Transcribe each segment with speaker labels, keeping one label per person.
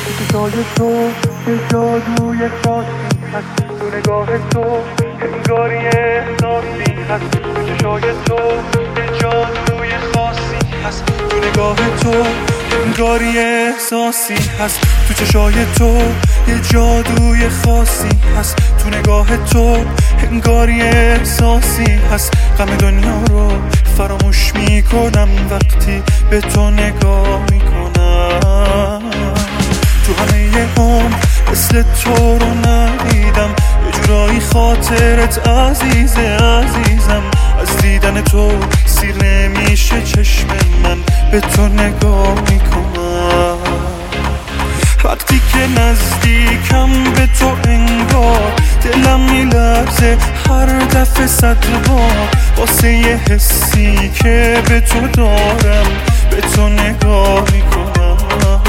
Speaker 1: تو چشای تو یه جادوی خاصی هست، تو نگاه تو انگاری احساسی هست. تو چشای تو یه جادوی خاصی هست، تو نگاه تو انگاری احساسی هست. تو چشای تو یه جادوی خاصی هست، تو نگاه تو انگاری احساسی هست. غم دنیا رو فراموش میکنم وقتی به تو نگاه میکنم. تو همه عمر مثل تو رو ندیدم، یه جورایی خاطرت عزیزم. از دیدن تو سیر نمیشه چشم من، به تو نگاه میکنم. وقتی که نزدیکم به تو انگار دلم میلرزه هر دفعه 100 بار، واسه یه حسی که به تو دارم به تو نگاه میکنم.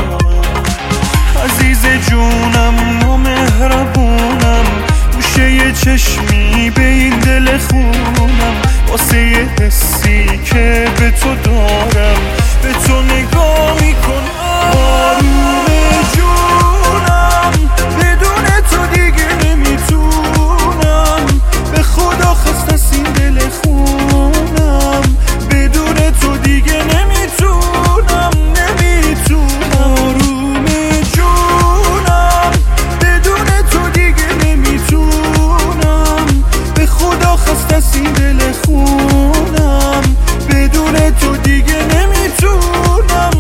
Speaker 1: عزیز جونم نامهربونم، گوشه یه چشمی به این دل خونم، واسه یه حسی که به تو دارم به تو نگاه میکنم. آروم جونم بدون تو دیگه نمیتونم، به خدا خسته از این دل خونم، بدون تو دیگه نمیتونم. آروم جونم بدون تو دیگه نمیتونم، به خدا خسته از این دل خونم، بدون تو دیگه نمیتونم.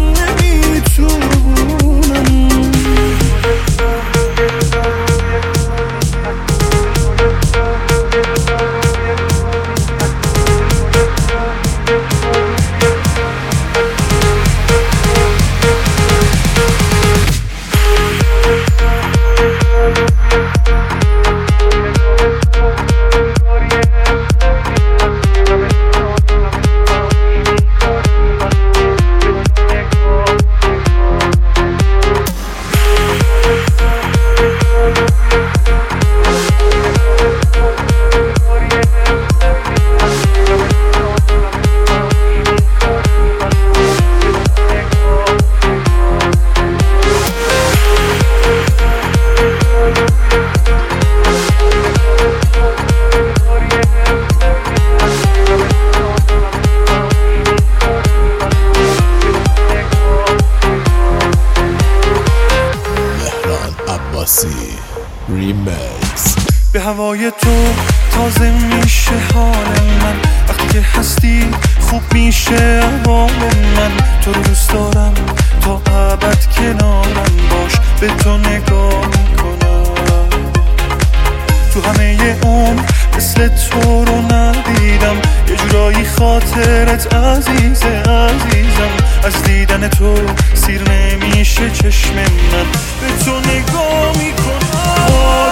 Speaker 2: ریمیکس.
Speaker 1: به هوای تو تازه میشه حال من، وقتی که هستی خوب میشه احوال من. تو رو دوست دارم تا ابد کنارم باش، به تو نگاه میکنم. تو همه عمر مثل تو رو ندیدم، یه جورایی خاطرت عزیزم. از دیدن تو سیر نمیشه چشم من، به تو نگاه میکنم.